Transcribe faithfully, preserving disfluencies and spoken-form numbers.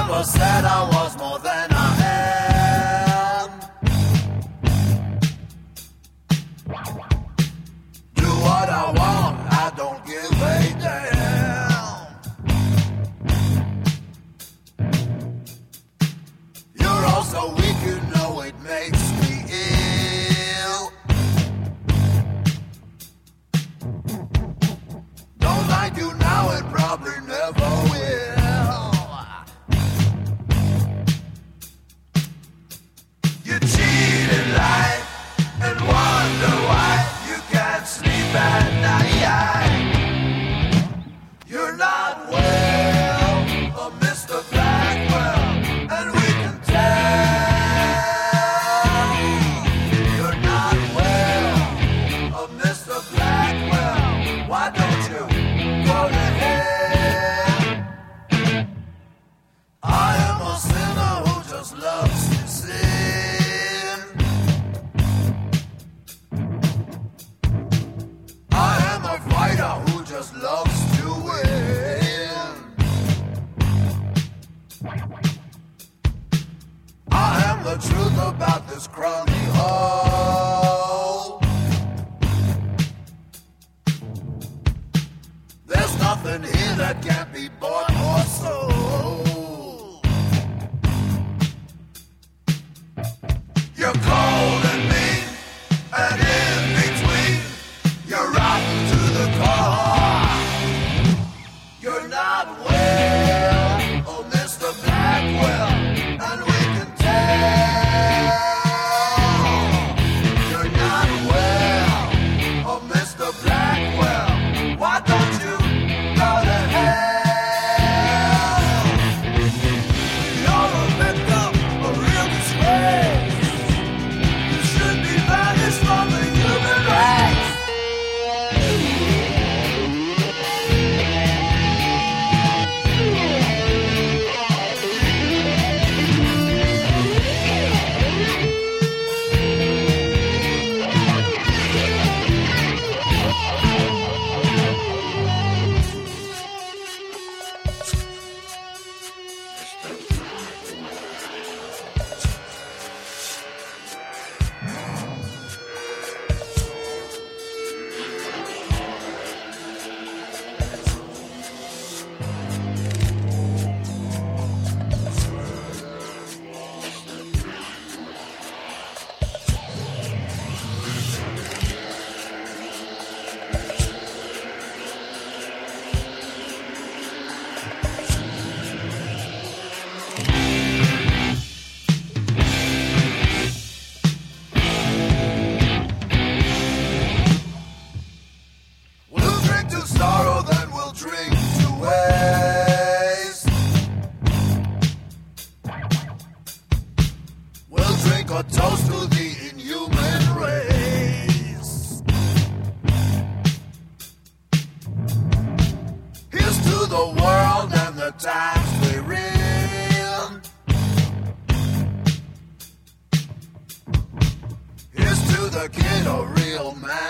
never said I was more than I am. Do what I want, I don't give a damn. You're all so weak, you know it makes me ill. Don't like you now, it probably never will. You cheat in life and wonder why you can't sleep at night. You're not well, oh Mister Blackwell, and we can tell. You're not well, oh Mister Blackwell, why don't you go to hell? I am a sinner who just loves to sin. I am a fighter who just loves to win. I am the truth about this crummy hole. There's nothing here that can't be bought or sold. You're cold and mean, and in between, you're rotten to the core. You're not well, oh Mister Blackwell, and we can tell. You're not well, oh Mister Blackwell, why don't you go to hell? You're a victim of real disgrace. You should be banished from the human race. We'll drink to sorrow, then we'll drink to waste. We'll drink a toast to the inhuman race. Here's to the world and the times we're in. Here's to the kid, a real man.